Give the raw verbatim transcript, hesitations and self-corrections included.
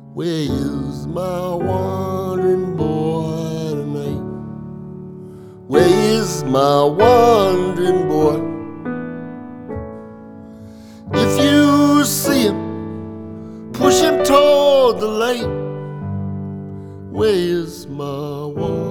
Where is my wandering boy tonight? Where is my wandering boy? If you see him, push him toward the light. Where is my wandering